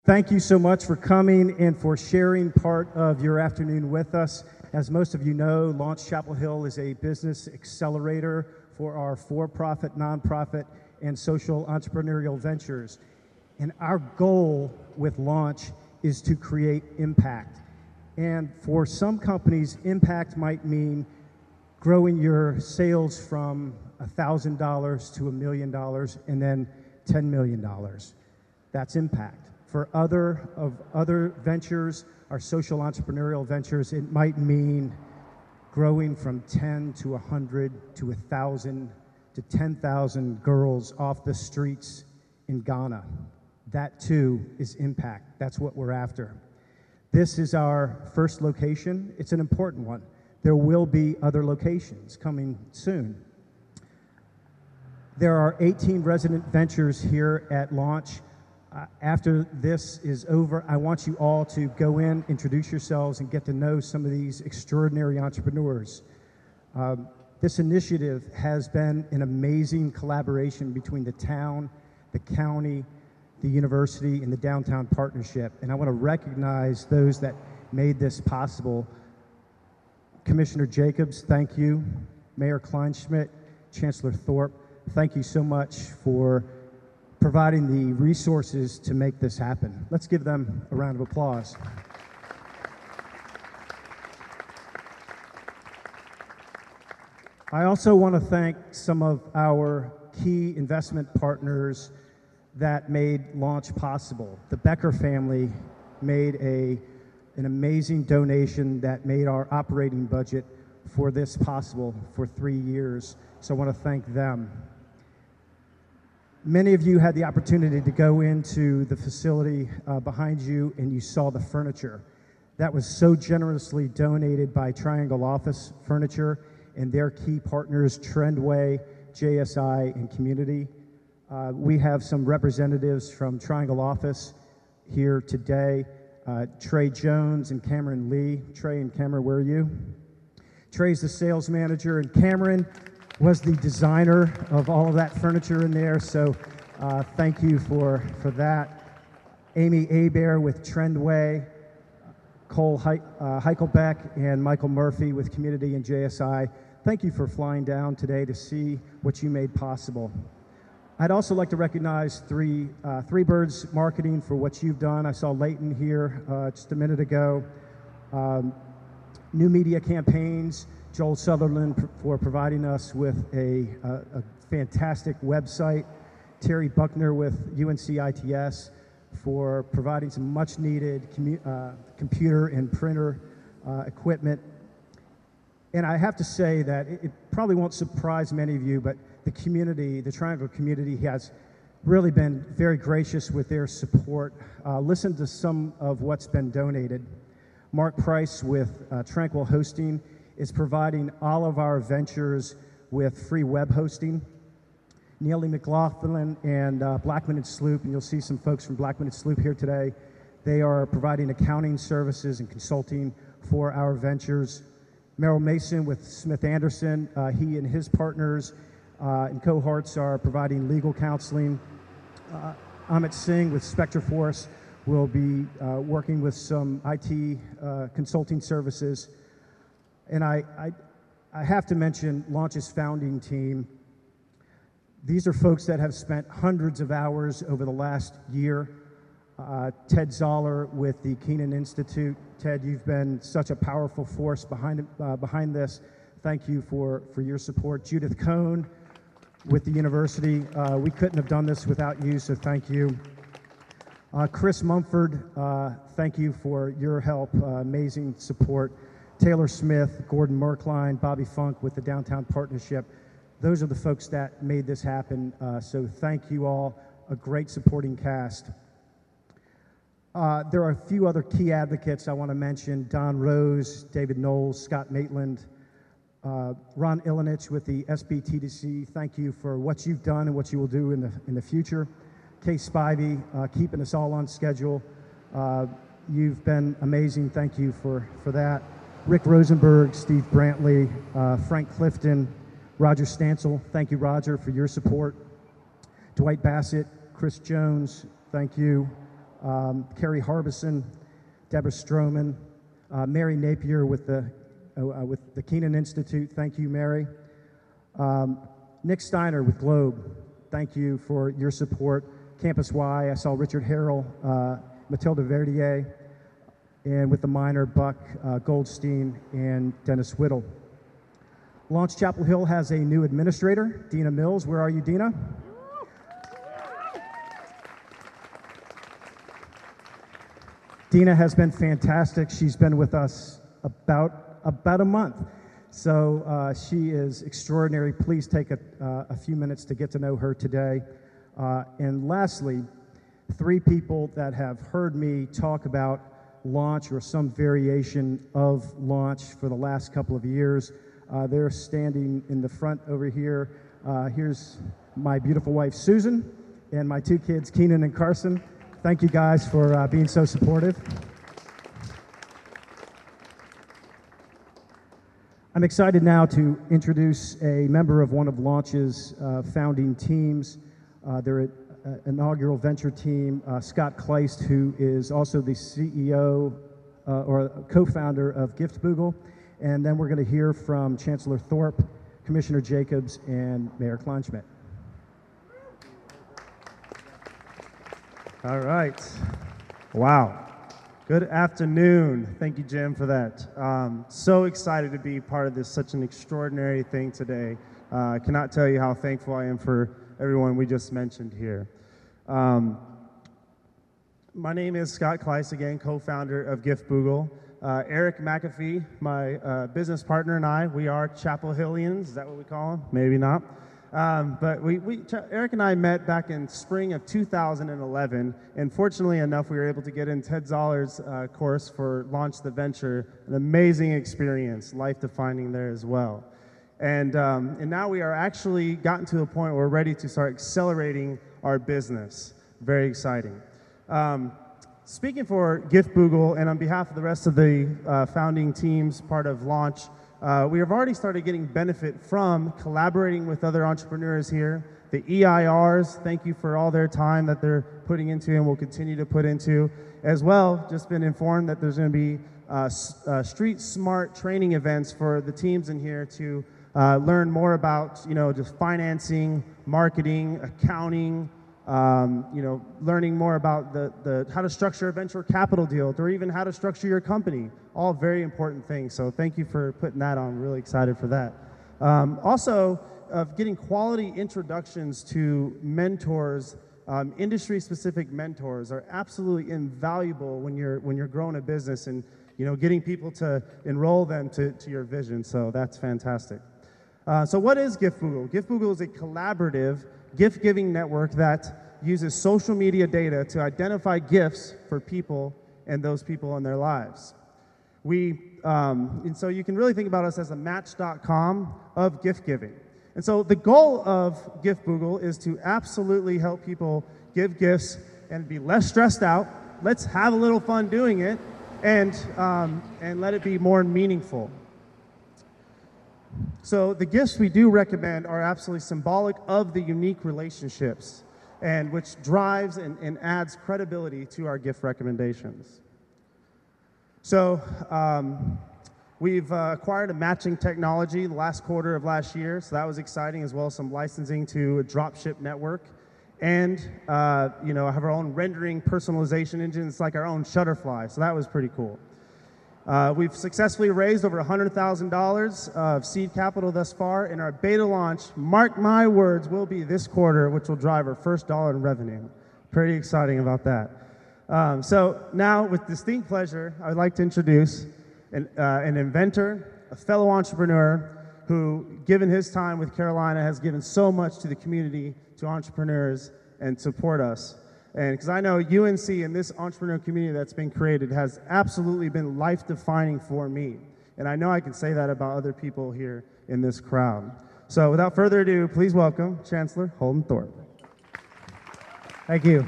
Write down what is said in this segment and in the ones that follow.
Thank you so much for coming and for sharing part of your afternoon with us. As most of you know, Launch Chapel Hill is a business accelerator for our for-profit, nonprofit, and social entrepreneurial ventures. And our goal with Launch is to create impact. And for some companies, impact might mean growing your sales from $1,000 to $1 million and then $10 million. That's impact. For other ventures, our social entrepreneurial ventures, it might mean growing from 10 to 100 to 1,000 to 10,000 girls off the streets in Ghana. That too is impact. That's what we're after. This is our first location. It's an important one. There will be other locations coming soon. There are 18 resident ventures here at Launch. After this is over, I want you all to go in, introduce yourselves, and get to know some of these extraordinary entrepreneurs. This initiative has been an amazing collaboration between the town, the county, the university, and the Downtown Partnership. And I want to recognize those that made this possible. Commissioner Jacobs, thank you. Mayor Kleinschmidt, Chancellor Thorpe, thank you so much for providing the resources to make this happen. Let's give them a round of applause. I also want to thank some of our key investment partners that made Launch possible. The Becker family made an amazing donation that made our operating budget for this possible for 3 years, so I want to thank them. Many of you had the opportunity to go into the facility behind you and you saw the furniture. That was so generously donated by Triangle Office Furniture and their key partners, Trendway, JSI, and Community. We have some representatives from Triangle Office here today. Trey Jones and Cameron Lee. Trey and Cameron, where are you? Trey's the sales manager, and Cameron was the designer of all of that furniture in there, so thank you for that. Amy Abair with Trendway, Cole Heichelbeck, and Michael Murphy with Community and JSI. Thank you for flying down today to see what you made possible. I'd also like to recognize Three Birds Marketing for what you've done. I saw Leighton here just a minute ago. New Media Campaigns, Joel Sutherland for providing us with a fantastic website. Terry Buckner with UNC-ITS for providing some much needed computer and printer equipment. And I have to say that it probably won't surprise many of you, but the community, the Triangle community, has really been very gracious with their support. Listen to some of what's been donated. Mark Price with Tranquil Hosting is providing all of our ventures with free web hosting. Neely McLaughlin and Blackman & Sloop, and you'll see some folks from Blackman & Sloop here today. They are providing accounting services and consulting for our ventures. Merrill Mason with Smith Anderson, he and his partners and cohorts are providing legal counseling. Amit Singh with SpectraForce will be working with some IT consulting services. And I have to mention Launch's founding team. These are folks that have spent hundreds of hours over the last year. Ted Zoller with the Keenan Institute. Ted, you've been such a powerful force behind this. Thank you for your support. Judith Cohn with the university. We couldn't have done this without you, so thank you. Chris Mumford, thank you for your help, amazing support. Taylor Smith, Gordon Merkline, Bobby Funk with the Downtown Partnership. Those are the folks that made this happen, so thank you all, a great supporting cast. There are a few other key advocates I want to mention: Don Rose, David Knowles, Scott Maitland, Ron Ilinich with the SBTDC. Thank you for what you've done and what you will do in the future. Kay Spivey, keeping us all on schedule. You've been amazing. Thank you for that. Rick Rosenberg, Steve Brantley, Frank Clifton, Roger Stansel. Thank you, Roger, for your support. Dwight Bassett, Chris Jones, thank you. Carrie Harbison, Deborah Stroman, Mary Napier with the Keenan Institute. Thank you, Mary. Nick Steiner with Globe. Thank you for your support. Campus Y, I saw Richard Harrell, Matilda Verdier, and with the minor, Buck Goldstein and Dennis Whittle. Launch Chapel Hill has a new administrator, Dina Mills. Where are you, Dina? Dina has been fantastic. She's been with us about a month. So she is extraordinary. Please take a few minutes to get to know her today. And lastly, 3 people that have heard me talk about launch or some variation of launch for the last couple of years. They're standing in the front over here. Here's my beautiful wife, Susan, and my 2 kids, Keenan and Carson. Thank you guys for being so supportive. I'm excited now to introduce a member of one of Launch's founding teams. They're an inaugural venture team, Scott Kleist, who is also the CEO or co-founder of Giftboogle. And then we're going to hear from Chancellor Thorpe, Commissioner Jacobs, and Mayor Kleinschmidt. All right. Wow. Good afternoon. Thank you, Jim, for that. So excited to be part of this, such an extraordinary thing today. I cannot tell you how thankful I am for everyone we just mentioned here. My name is Scott Kleist, again, co-founder of Giftboogle. Eric McAfee, my business partner, and I, we are Chapel Hillians. Is that what we call them? Maybe not. But Eric and I met back in spring of 2011, and fortunately enough, we were able to get in Ted Zoller's course for Launch the Venture, an amazing experience, life-defining there as well. And now we are actually gotten to a point where we're ready to start accelerating our business. Very exciting. Speaking for Giftboogle and on behalf of the rest of the founding teams, part of Launch, we have already started getting benefit from collaborating with other entrepreneurs here. The EIRs, thank you for all their time that they're putting into and will continue to put into. As well, just been informed that there's going to be street smart training events for the teams in here to learn more about, just financing, marketing, accounting, learning more about how to structure a venture capital deal, or even how to structure your company. All very important things. So thank you for putting that on. I'm really excited for that. Also, getting quality introductions to mentors, industry-specific mentors, are absolutely invaluable when you're growing a business and getting people to enroll them to your vision. So that's fantastic. So what is Giftboogle? Giftboogle is a collaborative gift-giving network that uses social media data to identify gifts for people and those people in their lives. And so you can really think about us as a Match.com of gift giving. And so the goal of Giftboogle is to absolutely help people give gifts and be less stressed out. Let's have a little fun doing it, and let it be more meaningful. So the gifts we do recommend are absolutely symbolic of the unique relationships, and which drives and adds credibility to our gift recommendations. So we've acquired a matching technology the last quarter of last year, so that was exciting, as well as some licensing to a dropship network, and have our own rendering personalization engine. It's like our own Shutterfly, so that was pretty cool. We've successfully raised over $100,000 of seed capital thus far, and our beta launch, mark my words, will be this quarter, which will drive our first dollar in revenue. Pretty exciting about that. So now, with distinct pleasure, I would like to introduce an inventor, a fellow entrepreneur, who, given his time with Carolina, has given so much to the community, to entrepreneurs, and support us. And because I know UNC and this entrepreneur community that's been created has absolutely been life-defining for me. And I know I can say that about other people here in this crowd. So without further ado, please welcome Chancellor Holden Thorpe. Thank you.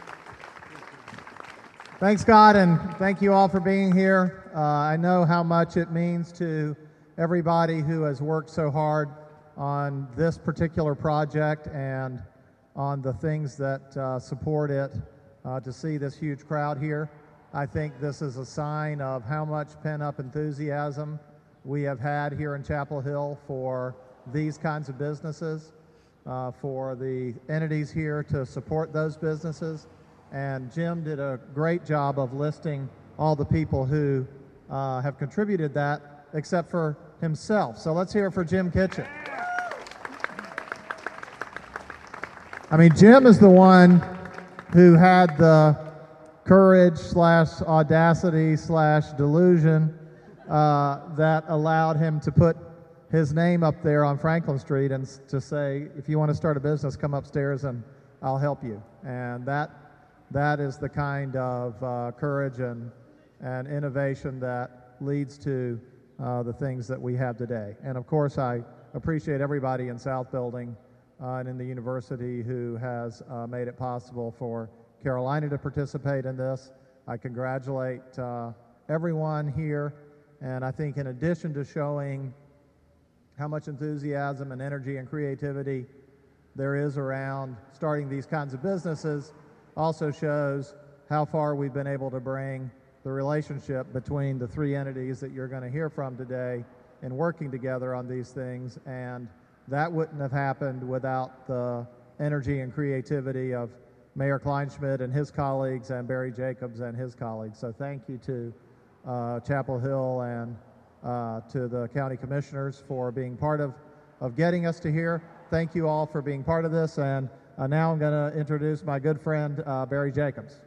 Thanks, Scott, and thank you all for being here. I know how much it means to everybody who has worked so hard on this particular project and on the things that support it. to see this huge crowd here. I think this is a sign of how much pent-up enthusiasm we have had here in Chapel Hill for these kinds of businesses, for the entities here to support those businesses. And Jim did a great job of listing all the people who have contributed that, except for himself. So let's hear it for Jim Kitchen. I mean, Jim is the one who had the courage / audacity / delusion that allowed him to put his name up there on Franklin Street and to say, if you want to start a business, come upstairs and I'll help you. And that is the kind of courage and innovation that leads to the things that we have today. And of course, I appreciate everybody in South Building and in the university who has made it possible for Carolina to participate in this. I congratulate everyone here, and I think in addition to showing how much enthusiasm and energy and creativity there is around starting these kinds of businesses, also shows how far we've been able to bring the relationship between the three entities that you're going to hear from today in working together on these things. And that wouldn't have happened without the energy and creativity of Mayor Kleinschmidt and his colleagues and Barry Jacobs and his colleagues. So thank you to Chapel Hill and to the county commissioners for being part of getting us to here. Thank you all for being part of this. And now I'm going to introduce my good friend, Barry Jacobs.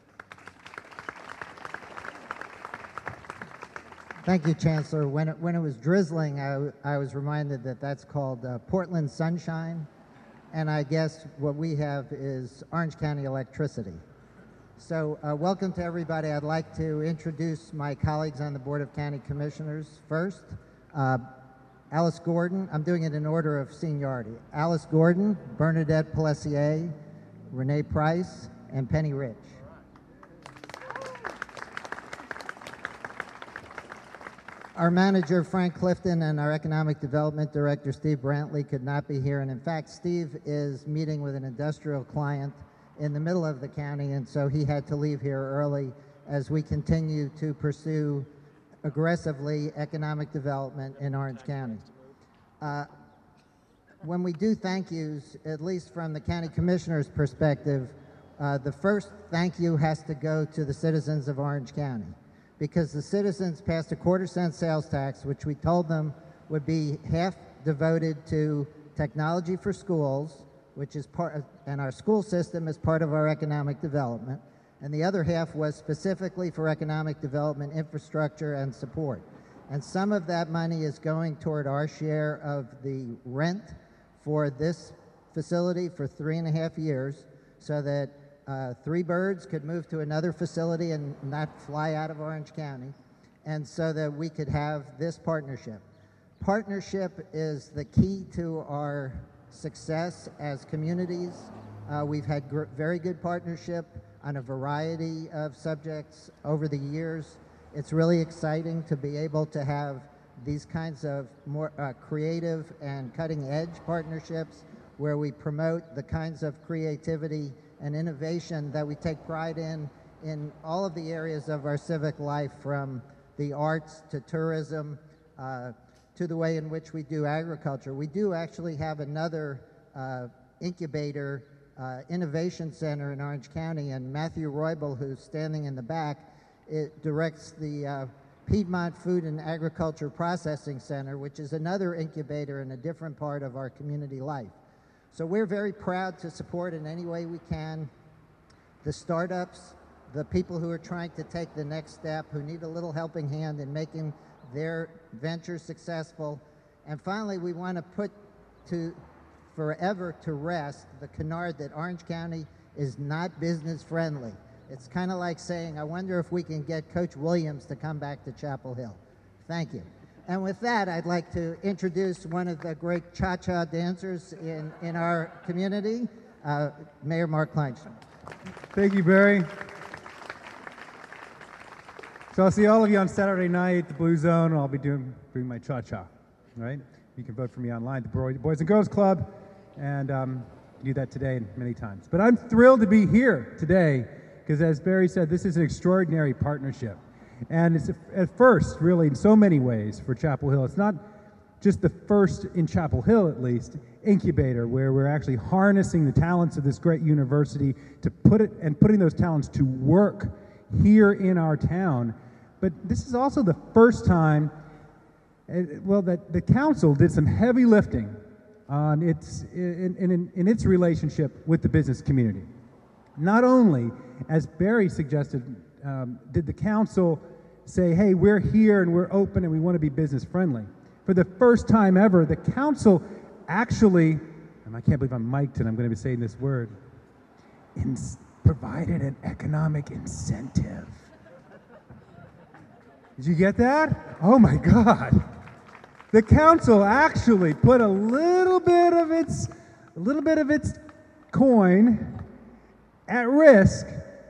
Thank you, Chancellor. When it was drizzling, I was reminded that that's called Portland sunshine, and I guess what we have is Orange County electricity. So welcome to everybody. I'd like to introduce my colleagues on the Board of County Commissioners. First, Alice Gordon. I'm doing it in order of seniority. Alice Gordon, Bernadette Pelessier, Renee Price, and Penny Rich. Our manager, Frank Clifton, and our economic development director, Steve Brantley, could not be here. And in fact, Steve is meeting with an industrial client in the middle of the county, and so he had to leave here early as we continue to pursue aggressively economic development in Orange County. When we do thank yous, at least from the county commissioner's perspective, the first thank you has to go to the citizens of Orange County, because the citizens passed a 1/4-cent sales tax, which we told them would be half devoted to technology for schools, which is part of, and our school system is part of our economic development, and the other half was specifically for economic development, infrastructure, and support. And some of that money is going toward our share of the rent for this facility for 3.5 years, so that 3 birds could move to another facility and not fly out of Orange County, and so that we could have this partnership. Partnership is the key to our success as communities. We've had very good partnership on a variety of subjects over the years. It's really exciting to be able to have these kinds of more creative and cutting-edge partnerships where we promote the kinds of creativity and innovation that we take pride in all of the areas of our civic life, from the arts to tourism to the way in which we do agriculture. We do actually have another incubator innovation center in Orange County, and Matthew Roybal, who's standing in the back, directs the Piedmont Food and Agriculture Processing Center, which is another incubator in a different part of our community life. So we're very proud to support in any way we can the startups, the people who are trying to take the next step, who need a little helping hand in making their ventures successful. And finally, we want to put forever to rest the canard that Orange County is not business friendly. It's kind of like saying, I wonder if we can get Coach Williams to come back to Chapel Hill. Thank you. And with that, I'd like to introduce one of the great cha-cha dancers in our community, Mayor Mark Kleinschmidt. Thank you, Barry. So I'll see all of you on Saturday night at the Blue Zone, and I'll be doing my cha-cha, right? You can vote for me online at the Boys and Girls Club, and do that today and many times. But I'm thrilled to be here today because as Barry said, this is an extraordinary partnership. And it's at first, really, in so many ways for Chapel Hill. It's not just the first, in Chapel Hill at least, incubator where we're actually harnessing the talents of this great university to putting those talents to work here in our town. But this is also the first time, that the council did some heavy lifting on in its relationship with the business community. Not only, as Barry suggested, did the council say, hey, we're here and we're open and we want to be business friendly. For the first time ever, the council actually, and I can't believe I'm mic'd and I'm going to be saying this word, provided an economic incentive. Did you get that? Oh my God. The council actually put a little bit of its coin at risk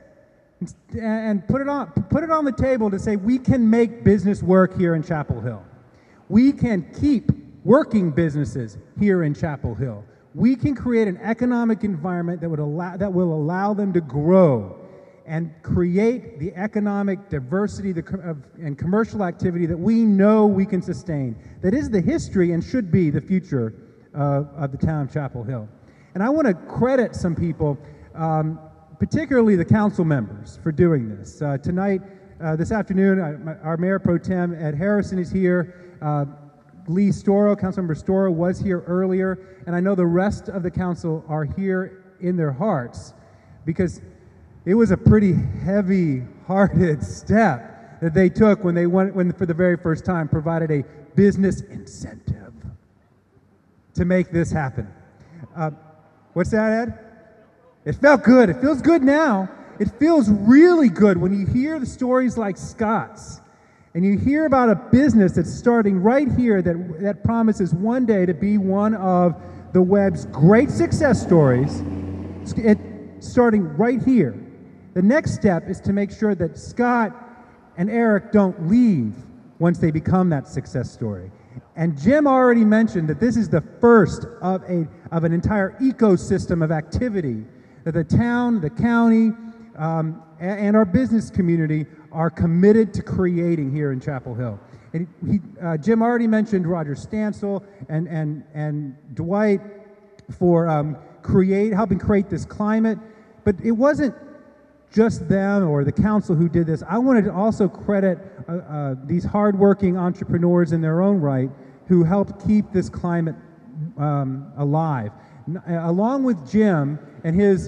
and put it on the table to say we can make business work here in Chapel Hill. We can keep working businesses here in Chapel Hill. We can create an economic environment that will allow them to grow and create the economic diversity and commercial activity that we know we can sustain. That is the history and should be the future of the town of Chapel Hill. And I want to credit some people, particularly the council members, for doing this. Tonight, this afternoon, our Mayor Pro Tem, Ed Harrison, is here. Lee Storo, Councilmember Storo, was here earlier, and I know the rest of the council are here in their hearts because it was a pretty heavy-hearted step that they took when for the very first time, provided a business incentive to make this happen. What's that, Ed? It felt good. It feels good now. It feels really good when you hear the stories like Scott's and you hear about a business that's starting right here that promises one day to be one of the web's great success stories, starting right here. The next step is to make sure that Scott and Eric don't leave once they become that success story. And Jim already mentioned that this is the first of an entire ecosystem of activity that the town, the county, and our business community are committed to creating here in Chapel Hill. And Jim already mentioned Roger Stansel and Dwight for helping create this climate, but it wasn't just them or the council who did this. I wanted to also credit these hardworking entrepreneurs in their own right who helped keep this climate alive. Along with Jim and his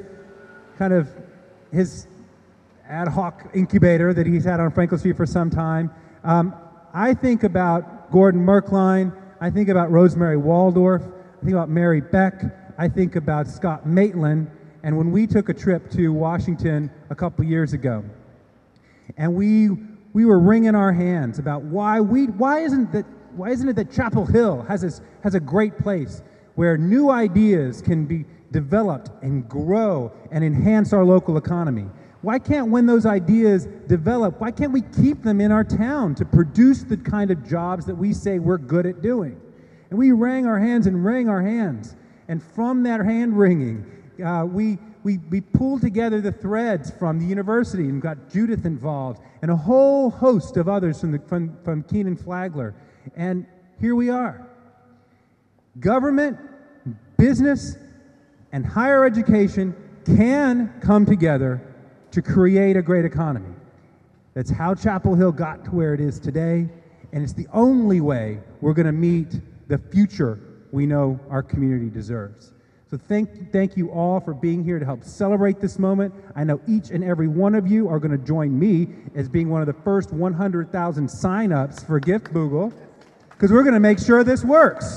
ad hoc incubator that he's had on Franklin Street for some time, I think about Gordon Merkline, I think about Rosemary Waldorf, I think about Mary Beck, I think about Scott Maitland, and when we took a trip to Washington a couple years ago, and we were wringing our hands about why isn't it that Chapel Hill has a great place where new ideas can be developed and grow and enhance our local economy? Why can't, when those ideas develop, why can't we keep them in our town to produce the kind of jobs that we say we're good at doing? And we wrang our hands and wring our hands. And from that hand wringing, we pulled together the threads from the university and got Judith involved and a whole host of others from Keenan Flagler. And here we are. Government, business, and higher education can come together to create a great economy. That's how Chapel Hill got to where it is today, and it's the only way we're going to meet the future we know our community deserves. So thank you all for being here to help celebrate this moment. I know each and every one of you are going to join me as being one of the first 100,000 sign-ups for Gift Boogle, because we're going to make sure this works.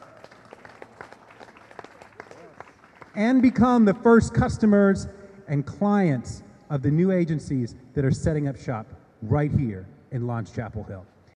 And become the first customers and clients of the new agencies that are setting up shop right here in Launch Chapel Hill.